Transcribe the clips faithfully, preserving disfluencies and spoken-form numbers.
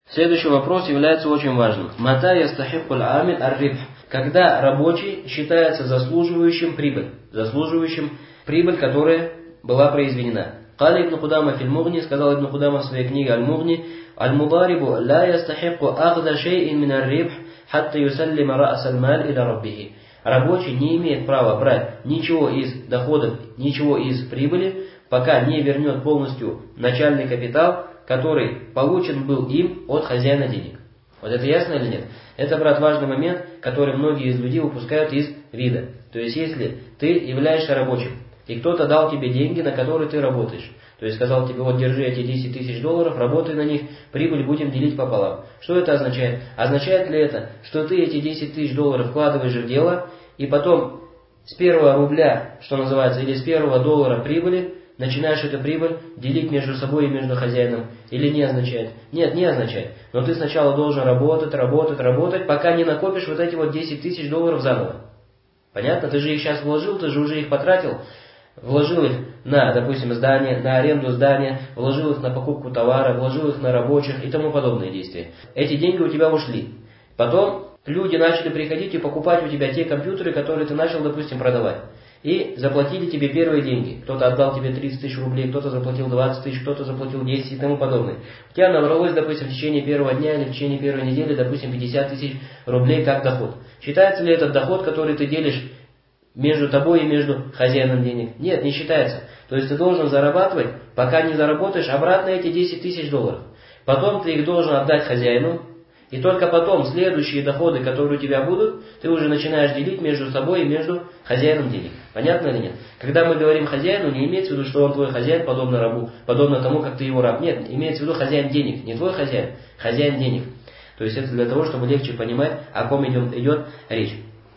Следующий вопрос является очень важным. Мата ястахиккуль амиль ар-рибх. Когда рабочий считается заслуживающим прибыль, заслуживающим прибыль, которая была произведена. Кали ибн Кудама фил Мугни, сказал ибн Кудама в своей книге Аль-Мугни, аль-мударибу ла ястахикку ахда шей'ин мин ар-рибх, хатта юсаллима ра'ас аль-маль иля раббихи. Рабочий не имеет права брать ничего из доходов, ничего из прибыли, пока не вернет полностью начальный капитал, который получен был им от хозяина денег. Вот это ясно или нет? Это, брат, важный момент, который многие из людей упускают из вида. То есть, если ты являешься рабочим, и кто-то дал тебе деньги, на которые ты работаешь, то есть сказал тебе, вот держи эти десять тысяч долларов, работай на них, прибыль будем делить пополам. Что это означает? Означает ли это, что ты эти десять тысяч долларов вкладываешь в дело, и потом с первого рубля, что называется, или с первого доллара прибыли, начинаешь эту прибыль делить между собой и между хозяином? Или не означает? Нет, не означает. Но ты сначала должен работать, работать, работать, пока не накопишь вот эти вот десять тысяч долларов заново. Понятно? Ты же их сейчас вложил, ты же уже их потратил. Вложил их на, допустим, здание, на аренду здания, вложил их на покупку товара, вложил их на рабочих и тому подобные действия. Эти деньги у тебя ушли. Потом люди начали приходить и покупать у тебя те компьютеры, которые ты начал, допустим, продавать. И заплатили тебе первые деньги. Кто-то отдал тебе тридцать тысяч рублей, кто-то заплатил двадцать тысяч, кто-то заплатил десять и тому подобное. У тебя набралось, допустим, в течение первого дня или в течение первой недели, допустим, пятьдесят тысяч рублей как доход. Считается ли этот доход, который ты делишь между тобой и между хозяином денег? Нет, не считается. То есть ты должен зарабатывать, пока не заработаешь обратно эти десять тысяч долларов. Потом ты их должен отдать хозяину. И только потом следующие доходы, которые у тебя будут, ты уже начинаешь делить между собой и между хозяином денег. Понятно или нет? Когда мы говорим хозяину, не имеется в виду, что он твой хозяин, подобно рабу, подобно тому, как ты его раб. Нет, имеется в виду хозяин денег. Не твой хозяин, хозяин денег. То есть это для того, чтобы легче понимать, о ком идет, идет речь.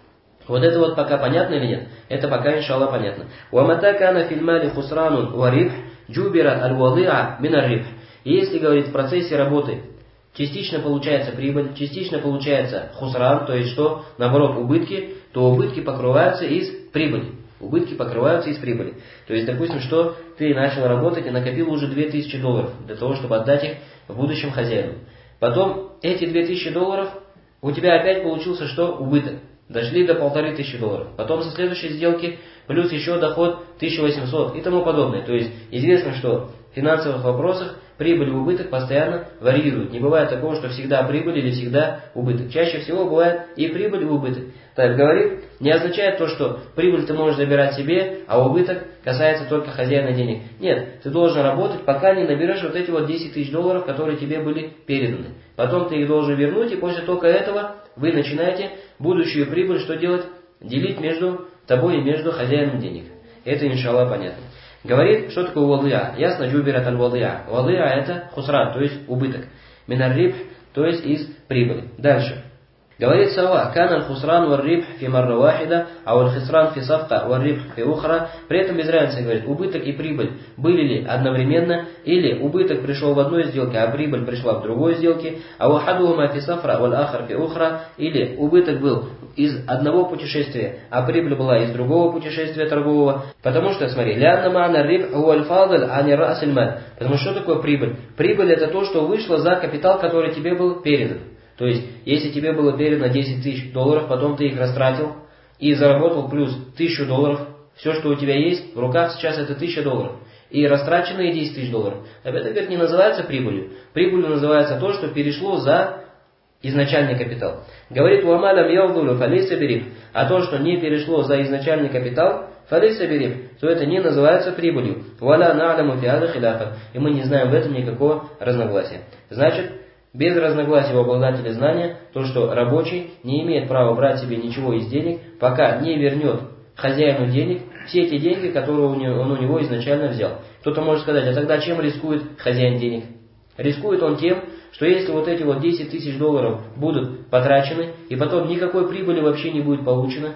Вот это вот пока понятно или нет? Это пока, иншаллах, понятно. وَمَتَا كَانَ فِي الْمَالِ خُسْرَانٌ وَرِبْحٌ جُبِرَ الْوَضِيعَ مِنَ الرِّبْحِ. И если, говорит, в процессе работы частично получается прибыль, частично получается хусран, то есть что, наоборот, убытки, то убытки покрываются из прибыли. Убытки покрываются из прибыли. То есть, допустим, что ты начал работать и накопил уже две тысячи долларов для того, чтобы отдать их в будущем хозяину. Потом эти две тысячи долларов у тебя опять получился что? Убыток. Дошли до полторы тысячи долларов. Потом со следующей сделки плюс еще доход тысяча восемьсот и тому подобное. То есть известно, что в финансовых вопросах прибыль и убыток постоянно варьируют. Не бывает такого, что всегда прибыль или всегда убыток. Чаще всего бывает и прибыль, и убыток. Так говорит, не означает то, что прибыль ты можешь забирать себе, а убыток касается только хозяина денег. Нет, ты должен работать, пока не наберешь вот эти вот десять тысяч долларов, которые тебе были переданы. Потом ты их должен вернуть, и после только этого вы начинаете будущую прибыль что делать? Делить между тобой и между хозяином денег. Это, иншаллах, понятно. Говорит, что такое валия? Ясно, джубират аль-валия. Валия это хусран, то есть убыток. Минар рибх, то есть из прибыли. Дальше. Говорит Сава, кан аль-хусран вар-рибх фи марра вахида, а аль-хусран фи сафка вар-рибх фи ухра. При этом без разницы, говорит, убыток и прибыль были ли одновременно, или убыток пришел в одной сделке, а прибыль пришла в другой сделке, а вахадума фи сафра валь-ахар фи ухра, или убыток был из одного путешествия, а прибыль была из другого путешествия торгового. Потому что, смотри, лянна ма'на рибх уаль-фадаль ани рас-аль-маль. Потому что что такое прибыль? Прибыль это то, что вышло за капитал, который тебе был передан. То есть, если тебе было передано десять тысяч долларов, потом ты их растратил и заработал плюс тысячу долларов, все, что у тебя есть в руках сейчас, это тысяча долларов. И растраченные десять тысяч долларов. Это, говорит, не называется прибылью. Прибылью называется то, что перешло за изначальный капитал. Говорит, уамалям явдулю фалейса бериб. А то, что не перешло за изначальный капитал, фалейса бериб, то это не называется прибылью. Валя на'ламу фи хада хиляфа. И мы не знаем в этом никакого разногласия. Значит, без разногласия у обладателя знания, то, что рабочий не имеет права брать себе ничего из денег, пока не вернет хозяину денег все эти деньги, которые он у него изначально взял. Кто-то может сказать, а тогда чем рискует хозяин денег? Рискует он тем, что если вот эти вот десять тысяч долларов будут потрачены, и потом никакой прибыли вообще не будет получено,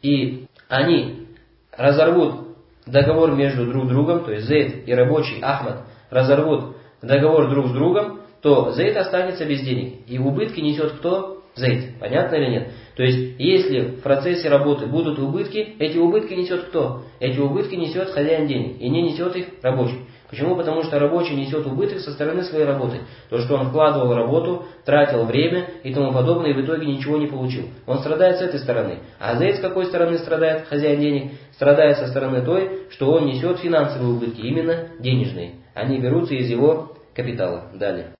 и они разорвут договор между друг другом, то есть Зейд и рабочий Ахмад разорвут договор друг с другом, то Зейд останется без денег. И убытки несет кто? Зейд. Понятно или нет? То есть, если в процессе работы будут убытки, эти убытки несет кто? Эти убытки несет хозяин денег, и не несет их рабочий. Почему? Потому что рабочий несет убыток со стороны своей работы. То, что он вкладывал в работу, тратил время и тому подобное, и в итоге ничего не получил. Он страдает с этой стороны. А зайд с какой стороны страдает, хозяин денег? Страдает со стороны той, что он несет финансовые убытки, именно денежные. Они берутся из его капитала. Далее.